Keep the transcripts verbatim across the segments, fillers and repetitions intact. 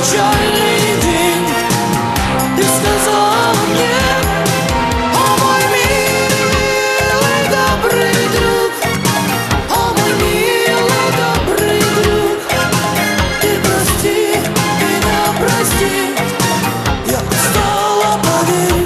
печальный день. Ты сказала мне: о мой милый добрый друг, о мой милый добрый друг, ты прости меня, прости, я устала, поверь.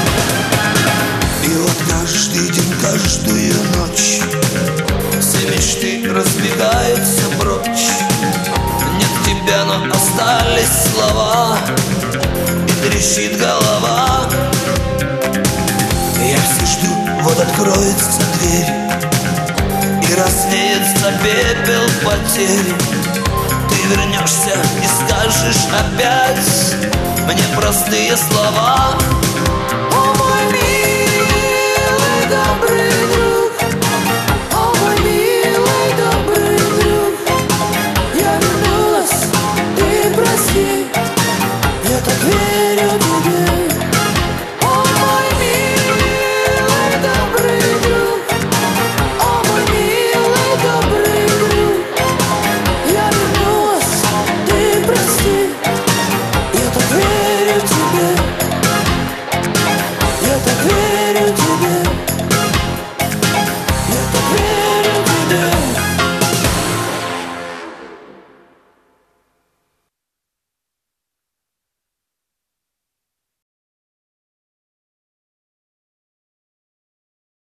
И вот каждый день, каждую ночь все мечты разбегаются прочь. Нет тебя, но остались слова, и трещит голова. Я все жду, вот откроется дверь, и развеется пепел потери. Ты вернешься и скажешь опять мне простые слова.